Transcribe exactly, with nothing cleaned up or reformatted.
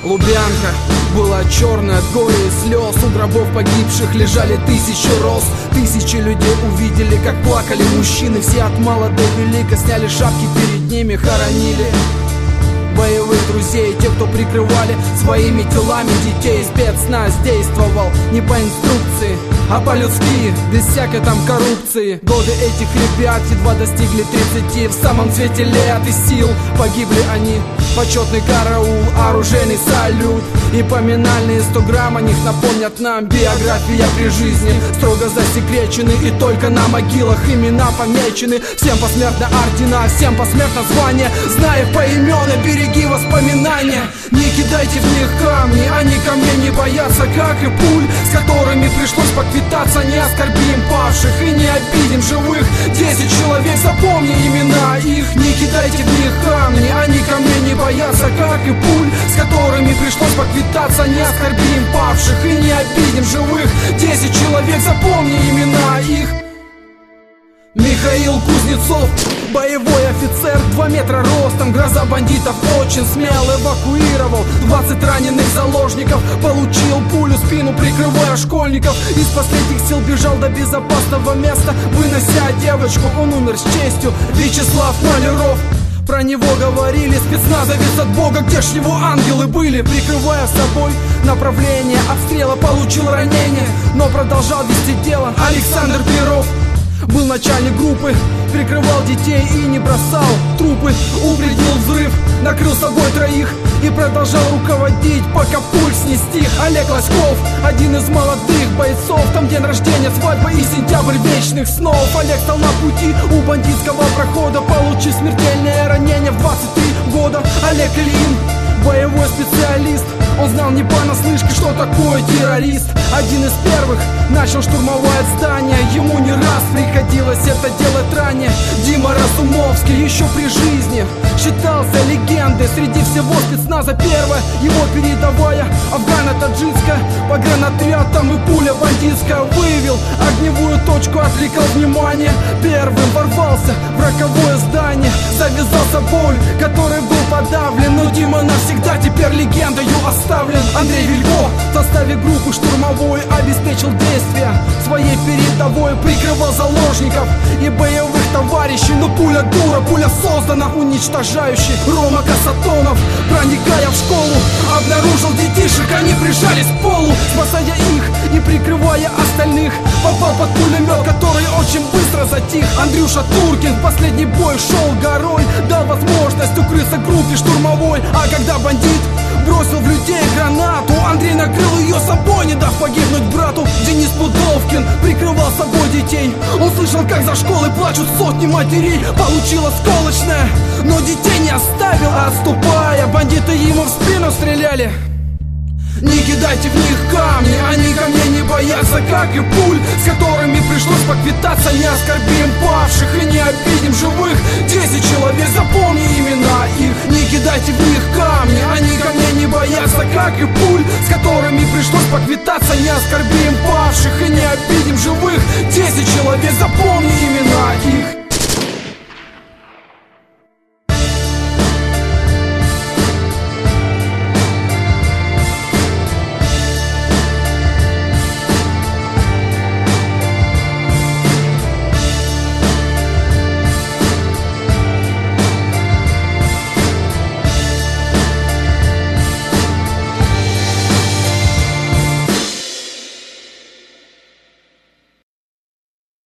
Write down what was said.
Лубянка была черная от горя и слез. У гробов погибших лежали тысячи роз. Тысячи людей увидели, как плакали мужчины. Все от мала до велика сняли шапки, перед ними хоронили боевых друзей, те, кто прикрывали своими телами детей. Спецназ действовал не по инструкции, а по-людски, без всякой там коррупции. Годы этих ребят едва достигли тридцати. В самом цвете лет и сил погибли они. Почетный караул, оружейный салют и поминальные сто грамм о них напомнят нам. Биография при жизни строго засекречены, и только на могилах имена помечены. Всем посмертно ордена, всем посмертно звания. Зная поименно, береги воспоминания. Не кидайте в них камни, они ко мне не боятся, как и пуль, с которыми пришлось поквитаться. Не оскорбим павших и не обидим живых. Десять человек, запомни имена их. Не кидайте в них камни, они ко мне не боятся, как и пуль, с которыми пришлось поквитаться. Не оскорбим павших и не обидим живых. Десять человек, запомни имена их. Михаил Кузнецов, боевой офицер, два метра ростом, гроза бандитов, очень смел. Эвакуировал двадцать раненых заложников, получил пулю в спину, прикрывая школьников. Из последних сил бежал до безопасного места, вынося девочку, он умер с честью. Вячеслав Маляров, про него говорили, спецназовец от Бога, где ж его ангелы были. Прикрывая собой направление обстрела, получил ранение, но продолжал вести дело. Александр Перов был начальник группы, прикрывал детей и не бросал трупы. Упредил взрыв, накрыл собой троих и продолжал руководить, пока пуль снести. Олег Лоськов, один из молодых бойцов, там день рождения, свадьба и сентябрь вечных снов. Олег стал на пути у бандитского прохода, получив смертельное ранение в двадцать три года. Олег Ильин, боевой специалист, он знал не понаслышке, что такое террорист. Один из первых начал штурмовать здание, ему не раз приходилось это делать ранее. Дима Разумовский еще при жизни считался легендой среди всего спецназа. Первая его передовая, афгано-таджикская, погранотряд, там и пуля бандитская. Выявил огневую точку, отвлекал внимание, первым ворвался в роковое здание. Завязался бой, который был подавлен, но Дима навсегда теперь легендою оставлен. Андрей Вилько в составе группы штурмовой обеспечил действия своей передовой, прикрывал заложников и боевых товарищей. Но пуля дура, пуля создана уничтожающей. Рома Касатонов, проникая в школу, обнаружил детишек, они прижались к полу. Спасая их и прикрывая остальных, попал под пулемет, который очень быстро затих. Андрюша Туркин в последний бой шел горой, дал возможность укрыться группе штурмовой. А когда бандит бросил в людей гранату, Андрей накрыл ее собой, не дав погибнуть брату. Денис Пудовкин прикрывал собой детей, он слышал, как за школой плачут сотни матерей. Получил осколочное, но детей не оставил, а отступая, бандиты ему в спину стреляли. Не кидайте в них камни, они ко мне не боятся, как и пуль, с которыми пришлось поквитаться. Не оскорбим павших и не обидим живых. Десять человек, запомни имена их. Не кидайте в них камни, они ко мне не боятся, как и пуль, с которыми пришлось поквитаться. Не оскорбим павших и не обидим живых. Десять человек, запомни имена их.